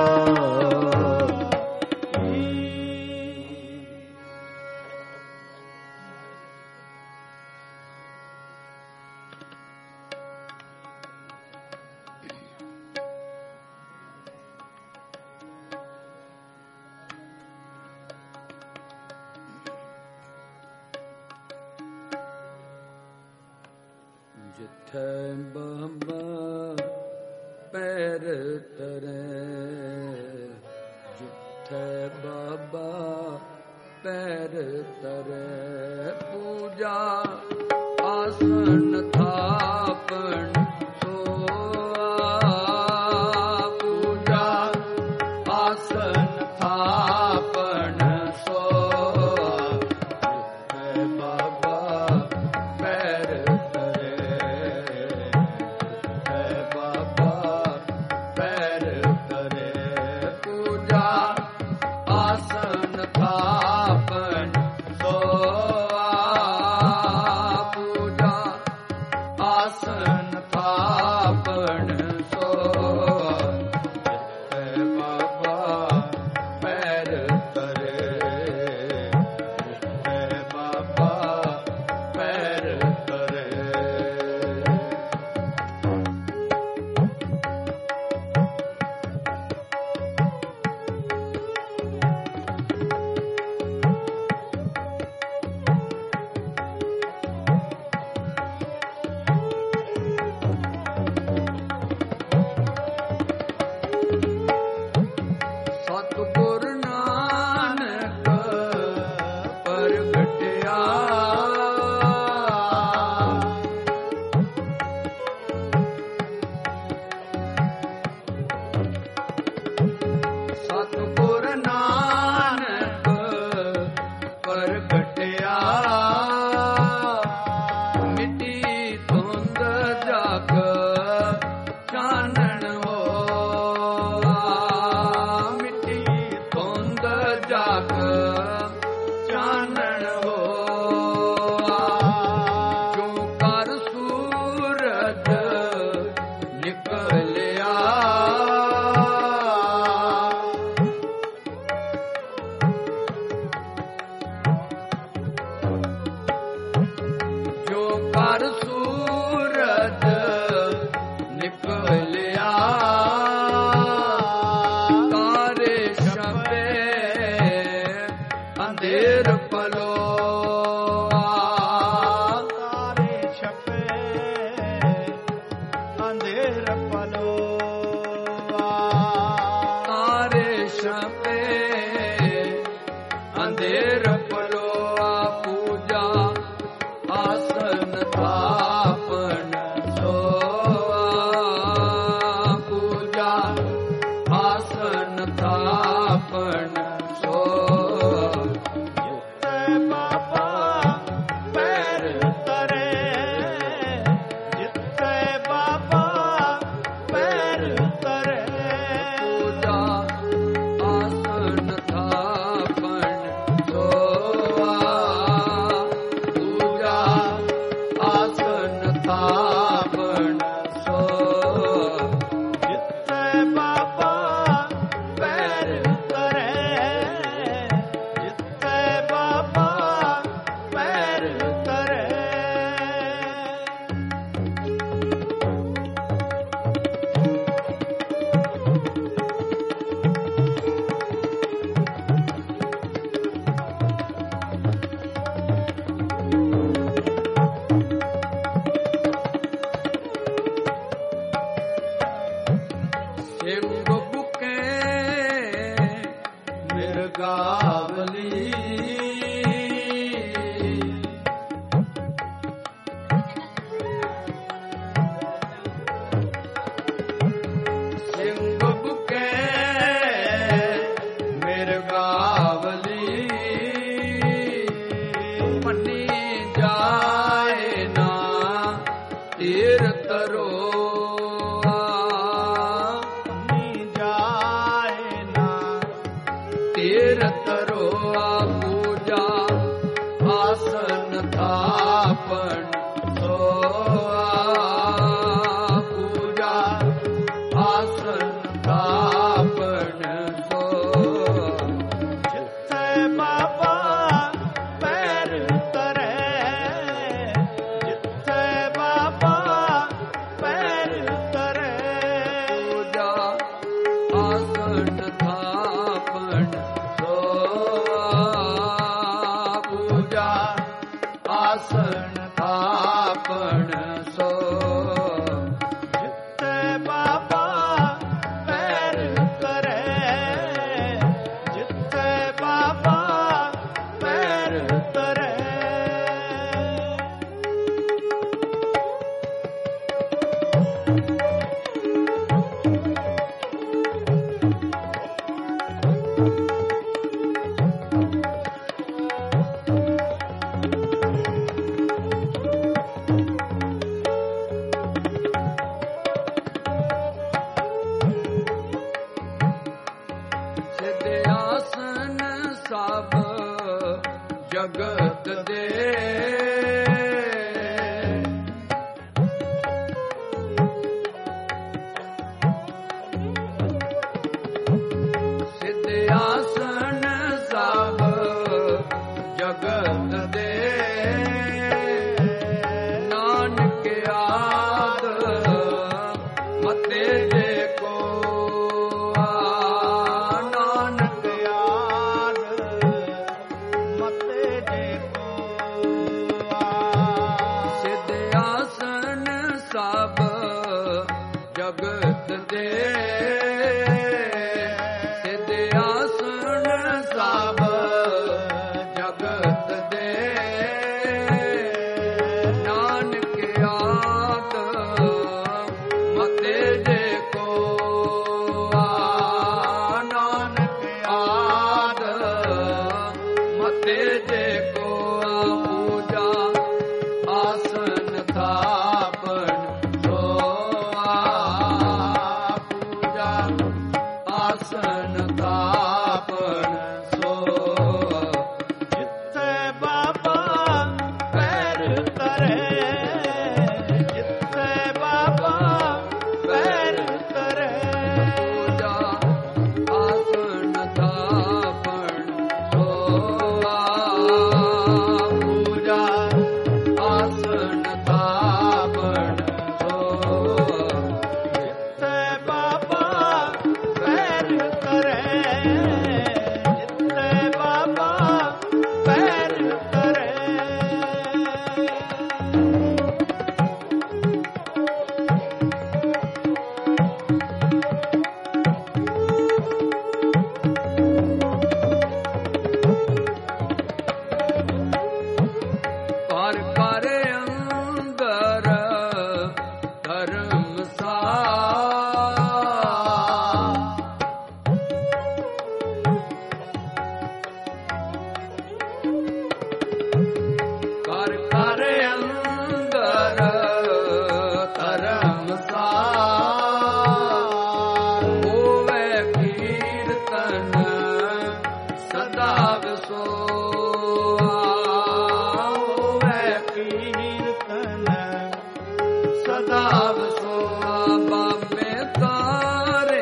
ਜਿੱਥੇ ਬਾਬਾ ਪੈਰ ਤਰੇ ਜਿੱਥੇ ਬਾਬਾ ਪੈਰ ਤਰੇ ਪੂਜਾ ਆਸਨ ਥਾਪਣ ਸੋਆ ਪੂਜਾ ਆਸਨ ਥਾਪਣ ਸੋਆ ਜਿੱਥੇ ਬਾਬਾ ਪੈਰ ਤਰੇ ਜਿੱਥੇ ਬਾਬਾ ਪੈਰ ਤਰੇ ਪੂਜਾ ਆਸਨ ਥਾਪਣ ਸੋਆ ਪੂਜਾ ਆਸਨ ਥਾਪਣ ਸੋਆ ਜਿੱਥੇ ਬਾਬਾ ਪੈਰ ਤਰੇ ਜਿੱਥੇ ਬਾਬਾ ਪੈਰ ਤਰੇ ਸਤਿਗੁਰ ਨਾਨਕ ਪ੍ਰਗਟਿਆ ਸਤਿਗੁਰ ਨਾਨਕ ਪ੍ਰਗਟਿਆ ਮਿੱਟੀ ਧੁੰਦ ਜਗ ਚਾਨਣ ਹੋਆ ਮਿੱਟੀ ਧੁੰਦ ਜਗ ਚਾਨਣ ਹੋਆ ਜੋ ਕਰ ਸੂਰਜ ਨਿਕਲਿਆ ਜੋ ਕਰ ਸੂਰਜ ਨਿਕਲਿਆ ਤਾਰੇ ਛਪੇ ਅੰਧੇਰ ਪਲੋਆ ਤਾਰੇ ਛਪੇ ਅੰਧੇਰ ਪਲੋਆ ਤਾਰੇ ਛਪੇ ਅੰਧੇਰ ਪਲੋਆ ਪੂਜਾ ਆਸਨ ਥਾਪਣ ਸੋਆ ਪੂਜਾ ਆਸਨ ਥਾਪਣ ਸੋਆ ਜਿੱਥੇ ਬਾਬਾ ਪੈਰ ਤਰੇ ਜਿੱਥੇ ਬਾਬਾ ਪੈਰ ਤਰੇ ਪੂਜਾ ਆਸਨ ਥਾਪਣ ਸੋਆ ਪੂਜਾ ਆਸਨ ਥਾਪਣ ਸੋਆ ਜਿੱਥੇ ਬਾਬਾ ਪੈਰ ਤਰੇ ਜਿੱਥੇ ਬਾਬਾ ਪੈਰ ਤਰੇ ਸਿੰਘ ਬੁਕੇ ਮਿਰਗਾਵਲੀ ਸਿੰਘ ਬੁਕੇ ਮਿਰਗਾਵਲੀ ਮੰਨੀ ਜਾਏ ਨਾ ਤੀਰ ਤਰੋਆ ਨੀ ਜਾਏ ਨਾ ਤੀਰ ਤਰੋਆ ਪੂਜਾ ਆਸਨ ਥਾਪਣ ਸੋਆ ਪੂਜਾ ਆਸਨ ਥਾਪਣ ਸੋਆ ਜਿੱਥੇ ਬਾਬਾ ਪੈਰ ਤਰੇ ਜਿੱਥੇ ਬਾਬਾ ਪੈਰ ਤਰੇ ਪੂਜਾ ਆਸਨ ਥਾਪਣ ਸੋਆ ਪੂਜਾ ਆਸਨ ਥਾਪਣ ਸੋਆ ਜਿੱਥੇ ਬਾਬਾ ਪੈਰ ਤਰੇ ਜਿੱਥੇ ਬਾਬਾ ਜਗਤ ਦੇ ਸਿਧ ਆਸਣ ਸਭ ਜਗਤ ਦੇ ਨਾਨਕ ਆਦ ਮਤੇ ਜੇ ਕੋ ਨਾਨਕ ਆਦ ਮਤੇ ਜੇ ਕੋ ਪੂਜਾ ਆਸਨ ਥਾਪਨ ਸੋਆ ਪੂਜਾ ਆਸਨ ਥਾਪਨ ਸੋਆ ਜਿੱਥੇ ਬਾਬਾ ਪੈਰ ਧਰੇ ਜਿੱਥੇ ਬਾਬਾ ਪੈਰ ਧਰੇ ਪੂਜਾ ਆਸਨ ਥਾਪਨ ਸੋਆ ਪੂਜਾ ਆਸਨ ਥਾਪਨ ਸੋਆ ਜਿੱਥੇ ਬਾਬਾ ਪੈਰ ਧਰੇ ਜਿੱਥੇ ਬਾਬਾ ਪੈਰ ਧਰੇ ਘਰ ਘਰ ਅੰਦਰ ਧਰਮਸਾਰ ਘਰ ਘਰ ਅੰਦਰ ਧਰਮਸਾਰ ਹੋਵੇ ਕੀਰਤਨ ਸਦਾ ਵਿਸੋਆ ਹੋਵੇ ਕੀਰਤਨ ਸਦਾ ਵਿਸੋਆ ਬਾਬੇ ਤਾਰੇ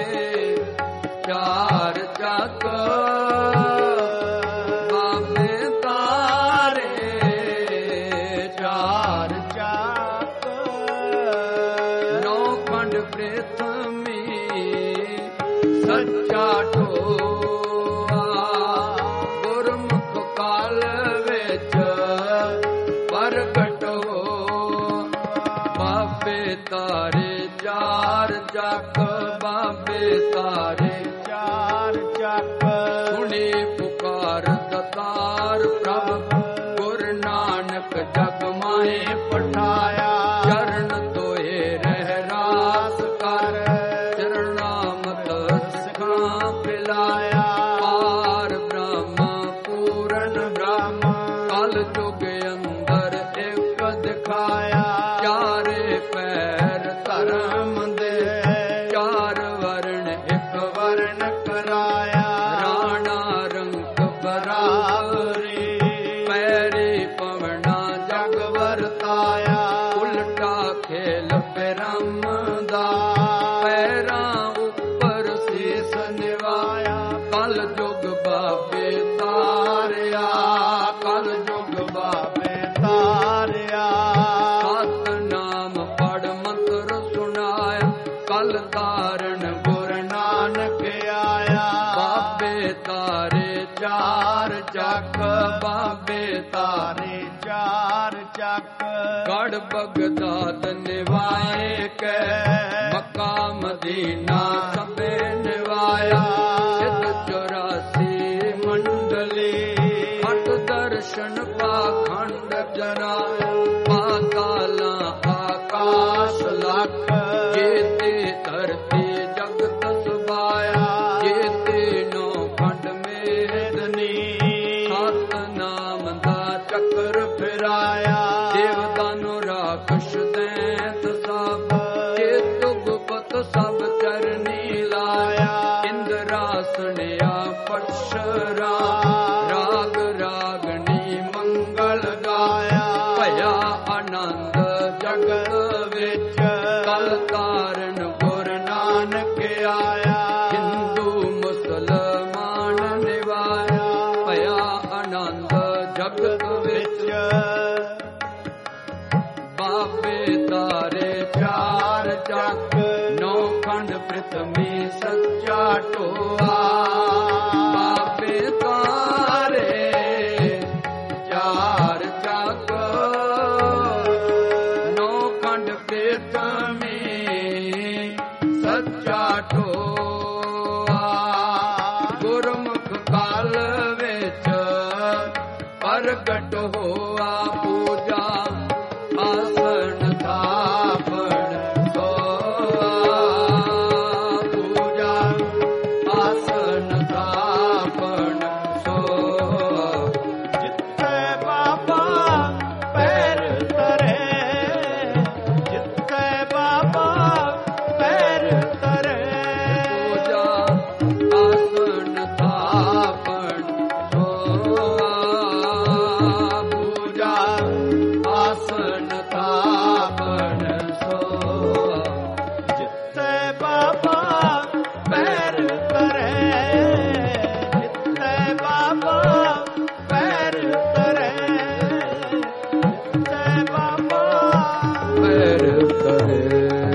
ਚਾਰ ਚੱਕ ਬਾਬੇ ਤਾਰੇ ਚਾਰ ਚਾਕ ਨੌ ਖੰਡ ਪ੍ਰਿਥਵੀ ਸੱਚਾ ਢੋਆ ਗੁਰਮੁਖ ਕਾਲ ਵਿੱਚ ਪ੍ਰਗਟ ਹੋ ਬਾਬੇ ਤਾਰੇ ਚਾਰ ਜਗ ਬਾਬੇ ਤਾਰੇ ਚਾਰ ਚੱਕ ਸੁਣੀ ਪੁਕਾਰ ਦਤਾਰ ਪ੍ਰਭ ਗੁਰ ਨਾਨਕ ਜਗ ਮਾਹੇ ਪਠਾਇਆ ਚਰਨ ਧੋਏ ਰਹਿ ਰਾਸ ਕਰ ਚਰਨਾਮਤ ਸਿਖਾਂ ਪਿਲਾਇਆ ਪਾਰ ਬ੍ਰਹਮ ਪੂਰਨ ਬ੍ਰਹਮ ਕਲ ਜੁਗ ਅੰਦਰ ਇੱਕ ਦਿਖਾਇਆ ਚਾਰੇ ਪੈਰ ਧਰਮ ਦੇ ਚਾਰ ਵਰਣ ਇੱਕ ਵਰਣ ਕਰਾਇਆ ਰਾਣਾ ਰੰਗ ਬਰਾਬਰੀ ਪੈਰੀ ਪਵਣਾ ਜਗ ਵਰਤਾਇਆ ਉਲਟਾ ਖੇਲ ਬ੍ਰਹਮ ਦਾ ਪੈਰਾਂ ਉੱਪਰ ਸੀਸ ਨਿਵਾਇਆ ਕਲ ਜੁਗ ਬਾਬੇ ਤਾਰਿਆ ਕਲ ਜੁਗ ਬਾਬੇ ਤਾਰਿਆ ਸਤਨਾਮ ਪੜ ਮੰਤਰ ਸੁਣਾਇਆ ਕਲ ਤਾਰਨ ਗੁਰ ਨਾਨਕ ਆਇਆ ਬਾਬੇ ਤਾਰੇ ਚਾਰ ਚੱਕ ਬਾਬੇ ਤਾਰੇ ਚਾਰ ਚੱਕ ਗੜ ਬਗਦਾਦ ਨਿਵਾਏ ਕੈ ਮੱਕਾ ਮਦੀਨਾ ਸਭੇ ਨਿਵਾਇਆ ਸਿੱਧ 84 ਮੰਡਲੀ ਅਠ ਦਰਸ਼ਨ ਪਾਖੰਡ ਜਨਾਇਆ ਪਾਤਾਲਾ ਆਕਾਸ਼ ਲੱਖ ਜੀਤੇ ਧਰਤੀ ਜਗਤ ਸੁਭਾਇਆ ਜੀਤੇ ਨੌ ਖੰਡ ਮੇਦਨੀ ਸਤਨਾਮ ਦਾ ਚੱਕਰ ਫਿਰਾਇਆ ਦੇਵਦਾਨੁ ਰਾਖਸ਼ ਦੈਂਤ ਸਭ ਚੇਤੁ ਗੁਪਤ ਸਭ ਚਰਨੀ ਲਾਇਆ ਇੰਦਰਾਸਣਿਆ ਪਰਸ਼ਰਾ ਰਾਗ ਰਾਗਣੀ ਮੰਗਲ ਗਾਇਆ ਭਇਆ ਆਨੰਦ ਜਗਤ ਵਿੱਚ ਕਲ ਤਾਰਨ ਗੁਰ ਨਾਨਕ ਆਇਆ ਹਿੰਦੂ ਮੁਸਲਮਾਨ ਨਿਵਾਇਆ ਭਇਆ ਆਨੰਦ ਜਗਤ ਵਿੱਚ ਬਾਬੇ ਤਾਰੇ ਚਾਰ ਚੱਕ ਨੌ ਖੰਡ ਪ੍ਰਿਥਵੀ ਸੱਚਾ ਢੋਆ ਬਾਬੇ ਤਾਰੇ ਚਾਰ ਚੱਕ ਨੌ ਖੰਡ ਪ੍ਰਿਥਵੀ ਸੋਆ ਪੂਜਾ ਆਸਨ ਥਾਪਣ ਸੋਆ ਪੂਜਾ ਆਸਨ ਥਾਪਣ ਸੋਆ ਜਿੱਥੇ ਬਾਬਾ ਪੈਰ ਧਰੇ, ਜਿੱਥੇ ਬਾਬਾ ਪੈਰ ਧਰੇ, ਪੂਜਾ ਆਸਨ ਥਾਪਣ ਸੋਆ ਪੂਜਾ ਆਸਨ ਥਾਪਣ ਸੋਆ ਜਿੱਥੇ ਬਾਬਾ ਪੈਰ ਧਰੇ, ਜਿੱਥੇ ਬਾਬਾ ਪੈਰ ਧਰੇ, ਜਿੱਥੇ ਬਾਬਾ ਪੈਰ ਧਰੇ।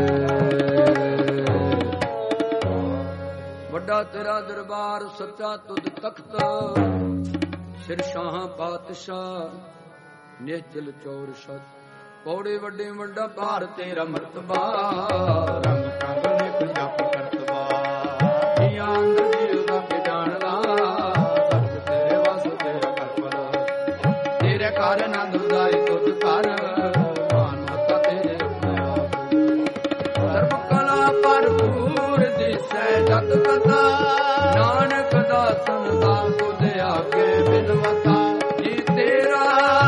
ਵੱਡਾ ਤੇਰਾ ਦਰਬਾਰ ਸੱਚਾ ਤੁਧ ਤਖਤ, ਸਿਰ ਸ਼ਾਹ ਪਾਤਸ਼ਾਹ ਨਿਹਚਲ ਚੌਰ ਸਤ, ਪੌੜੇ ਵੱਡੇ ਵੱਡਾ ਭਾਰ ਤੇਰਾ ਮਰਤਬਾ, ਰੰਗ ਰੰਗ ਨਿਤ ਜਪ ਕਰਤਵਾ, ਜੀਆਂ ਅੰਦਰ ਜੀਵ ਦਾ ਕੇ ਜਾਣਦਾ, ਸੱਚ ਤੇਰੇ ਵਸ ਤੇਰਾ ਕਰਪਲ, ਤੇਰੇ ਘਰ ਆਨੰਦ ਉਦਾਈ ਤੁਧ ਕਰ, ਮਾਨਵਤਾ ਤੇਰੇ ਆਪਣੇ ਆਪ, ਸਰਬ ਕਲਾ ਭਰਪੂਰ ਦਿਸੈ ਜਤ ਕਥਾ, ਨਾਨਕ ਦਾਸਨ ਦਾ ਤੁਧ ਆਗੇ ਬਿਨਵਤਾ, ਜੀ ਤੇਰਾ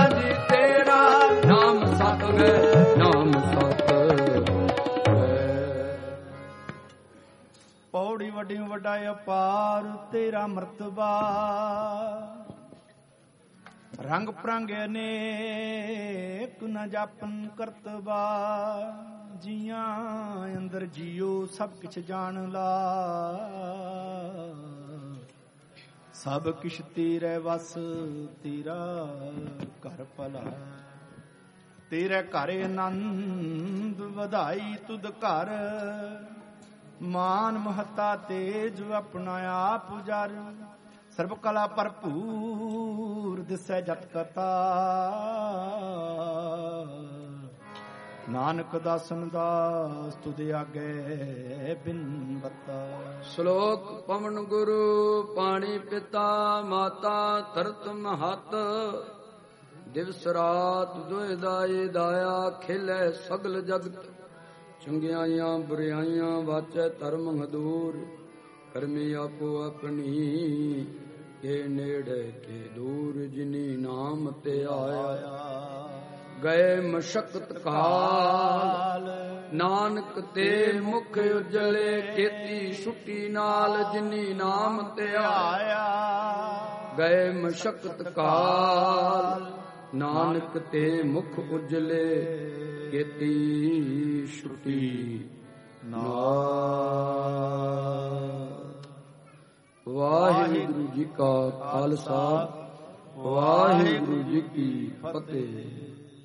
ਨਾਮ ਸਤ ਹੈ, ਨਾਮ ਸਤ ਹੈ। ਪੌੜੀ ਵੱਡੀ ਵੱਡਾ ਅਪਾਰ ਤੇਰਾ ਮਰਤਬਾ, ਰੰਗ ਪ੍ਰੰਗ ਅਨੇਕ ਨ ਜਾਪਨ ਕਰਤਬਾ, ਜੀਆਂ ਅੰਦਰ ਜੀਓ ਸਭ ਕਿਛ ਜਾਣ ਲਾ, ਸਭ ਕਿਛ ਤੇਰੇ ਵਸ ਤੇਰਾ ਘਰ ਭਲਾ, ਤੇਰੇ ਘਰ ਆਨੰਦ ਵਧਾਈ ਤੁਧ ਘਰ, ਮਾਨ ਮਹਤਾ ਤੇਜ ਆਪਣਾ ਆਪ ਜਰ, ਸਰਬ ਕਲਾ ਭਰਪੂਰ ਦਿਸੈ ਜਤ ਕਥਾ, ਨਾਨਕ ਦਾਸਨ ਦਾਸ ਤੁਧ ਆਗੇ ਬਿਨ ਬਤਾ। ਸ਼ਲੋਕ ਪਵਨ ਗੁਰੂ ਪਾਣੀ ਪਿਤਾ ਮਾਤਾ ਧਰਤ ਮਹਤ, ਦਿਵਸ ਰਾਤ ਦੁਇ ਦਾਏ ਦਾਇਆ ਖੇਲੇ ਸਗਲ ਜਗਤ, ਚੰਗਿਆਈਆਂ ਬੁਰਿਆਈਆਂ ਵਾਚੈ ਧਰਮ ਹਦੂਰ, ਕਰਮੀ ਆਪੋ ਆਪਣੀ ਕੇ ਨੇੜੇ ਕੇ ਦੂਰ, ਜਿਨੀ ਨਾਮ ਤੇ ਆਇਆ ਗਏ ਮਸ਼ਕਤ ਕਾਲ, ਨਾਨਕ ਤੇ ਮੁਖ ਉਜਲੇ ਕੀਤੀ ਛੁੱਟੀ ਨਾਲ, ਜਿਨੀ ਨਾਮ ਤੇ ਆਇਆ ਗਏ ਮਸ਼ਕਤ ਕਾਲ, ਨਾਨਕ ਤੇ ਮੁਖ ਉਜਲੇ ਕੀਤੀ ਛੁੱਟੀ ਨਾਲ। ਵਾਹਿਗੁਰੂ ਜੀ ਕਾ ਖਾਲਸਾ, ਵਾਹਿਗੁਰੂ ਜੀ ਕੀ ਫਤਿਹ।